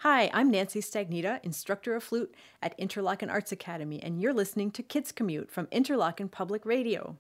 Hi, I'm Nancy Stagnita, instructor of flute at Interlochen Arts Academy, and you're listening to Kids Commute from Interlochen Public Radio.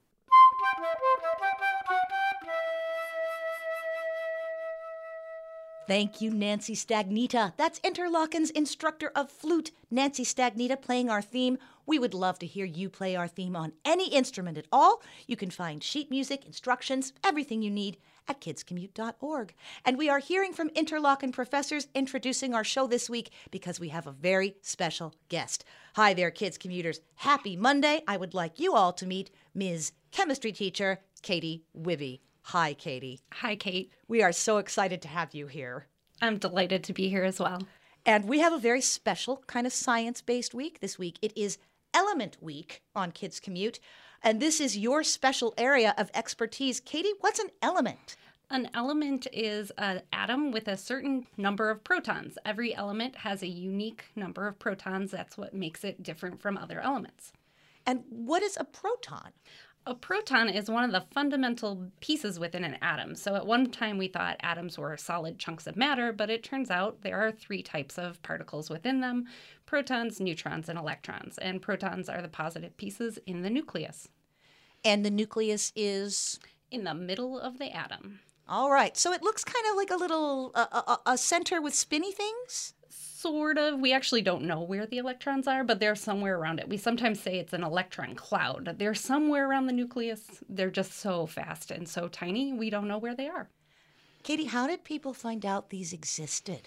Thank you, Nancy Stagnita. That's Interlochen's instructor of flute, Nancy Stagnita, playing our theme. We would love to hear you play our theme on any instrument at all. You can find sheet music, instructions, everything you need at kidscommute.org. And we are hearing from Interlochen professors introducing our show this week because we have a very special guest. Hi there, kids commuters. Happy Monday. I would like you all to meet Ms. Chemistry Teacher Katie Wibby. Hi, Katie. Hi, Kate. We are so excited to have you here. I'm delighted to be here as well. And we have a very special kind of science-based week this week. It is Element Week on Kids Commute, and this is your special area of expertise. Katie, what's an element? An element is an atom with a certain number of protons. Every element has a unique number of protons. That's what makes it different from other elements. And what is a proton? A proton is one of the fundamental pieces within an atom. So at one time we thought atoms were solid chunks of matter, but it turns out there are three types of particles within them: protons, neutrons, and electrons. And protons are the positive pieces in the nucleus. And the nucleus is? In the middle of the atom. All right. So it looks kind of like a little a center with spinny things? Sort of. We actually don't know where the electrons are, but they're somewhere around it. We sometimes say it's an electron cloud. They're somewhere around the nucleus. They're just so fast and so tiny, we don't know where they are. Katie, how did people find out these existed?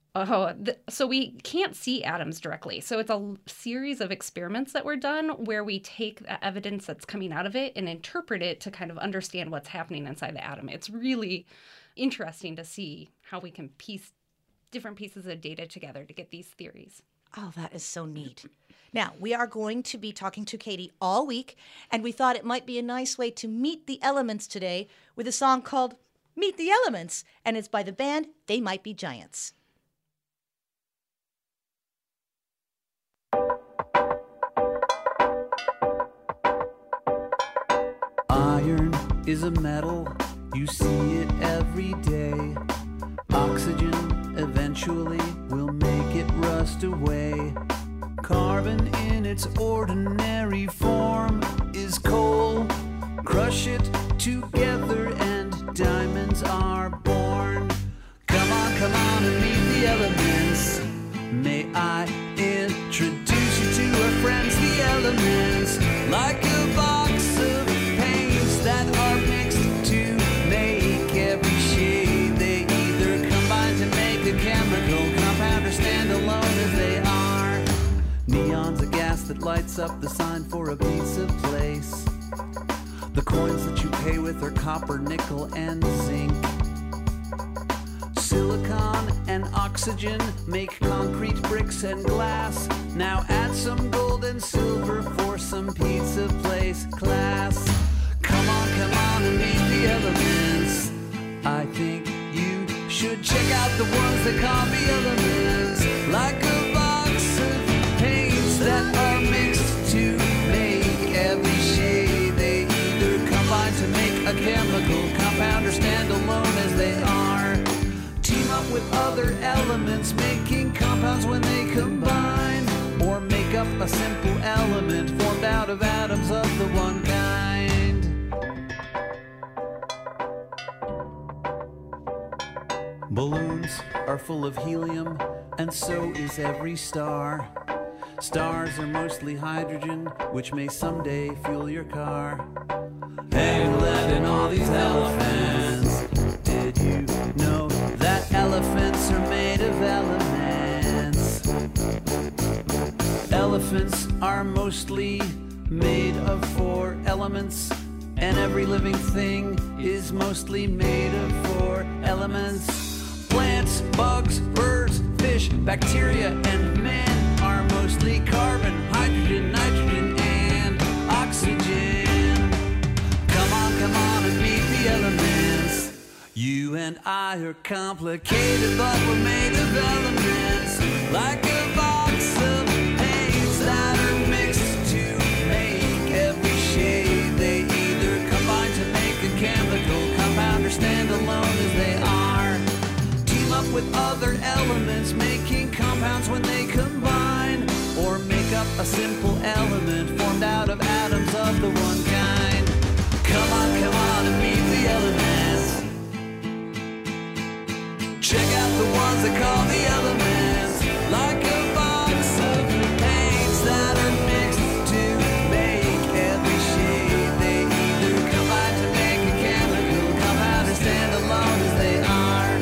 So we can't see atoms directly. So it's a series of experiments that were done where we take the evidence that's coming out of it and interpret it to kind of understand what's happening inside the atom. It's really interesting to see how we can piece different pieces of data together to get these theories. Oh, that is so neat. Now, we are going to be talking to Katie all week, and we thought it might be a nice way to meet the elements today with a song called Meet the Elements, and it's by the band They Might Be Giants. Iron is a metal, you see it every day. Oxygen eventually will make it rust away. Carbon in its ordinary form is coal. Crush it together and diamonds are born. Come on and meet the elements. May I introduce you to our friends, the elements. Like a box of paints that are mixed to make every shade. They either combine to make a chemical compound or stand alone as they are. Neon's a gas that lights up the sign for a pizza place. The coins that you pay with are copper, nickel, and zinc. Silicon and oxygen make concrete, bricks, and glass. Now add some gold and silver for some pizza place class. Come on and meet the elements. I think you should check out the ones that call the elements. Like a box of paints that are mixed to make every shade. They either combine to make a chemical compound or stand alone as they are. Team up with other elements, making compounds when they combine. Or make up a simple element formed out of atoms of the one kind. Balloons are full of helium, and so is every star. Stars are mostly hydrogen, which may someday fuel your car. Hey, lead in all these elephants. Did you know that elephants are made of elements? Elephants are mostly made of 4 elements, and every living thing is mostly made of 4 elements. Plants, bugs, birds, fish, bacteria, and men are mostly carbon, hydrogen, nitrogen, and oxygen. Come on and meet the elements. You and I are complicated, but we're made of elements. Like a box of paints that are mixed to make every shade. They either combine to make a chemical compound or stand alone as they are. Team up with other elements, making compounds when they combine, or make up a simple element formed out of atoms of the one kind. Come on and meet the elements. Check out the ones that call the elements, like a box of paints that are mixed to make every shade. They either combine to make a chemical compound or stand alone as they are.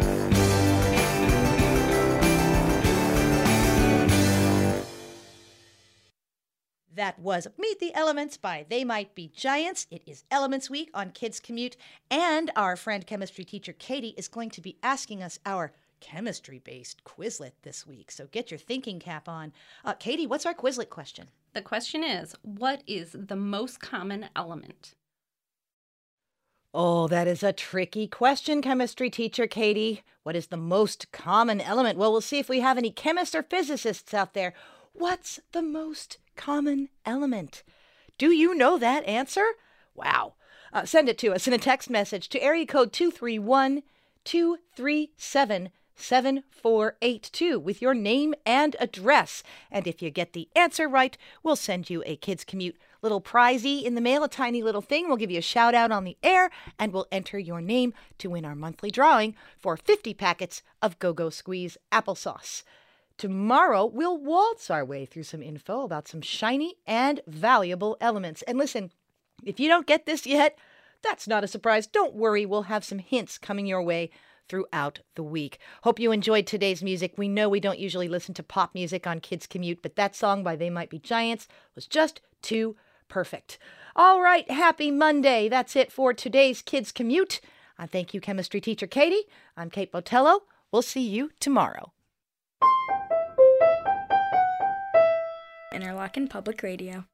That was Meet the Elements by They Might Be Giants. It is Elements Week on Kids Commute, and our friend chemistry teacher Katie is going to be asking us our chemistry-based Quizlet this week. So get your thinking cap on. Katie, what's our Quizlet question? The question is, what is the most common element? Oh, that is a tricky question, chemistry teacher Katie. What is the most common element? Well, we'll see if we have any chemists or physicists out there. What's the most common element? Do you know that answer? Wow. Send it to us in a text message to area code 231-237-7482 with your name and address. And if you get the answer right, we'll send you a Kids Commute little prizey in the mail, a tiny little thing. We'll give you a shout out on the air, and we'll enter your name to win our monthly drawing for 50 packets of Go-Go Squeeze applesauce. Tomorrow, we'll waltz our way through some info about some shiny and valuable elements. And listen, if you don't get this yet, that's not a surprise. Don't worry, we'll have some hints coming your way throughout the week. Hope you enjoyed today's music. We know we don't usually listen to pop music on Kids Commute, but that song by They Might Be Giants was just too perfect. All right, happy Monday. That's it for today's Kids Commute. I thank you, chemistry teacher Katie. I'm Kate Botello. We'll see you tomorrow. Interlochen Public Radio.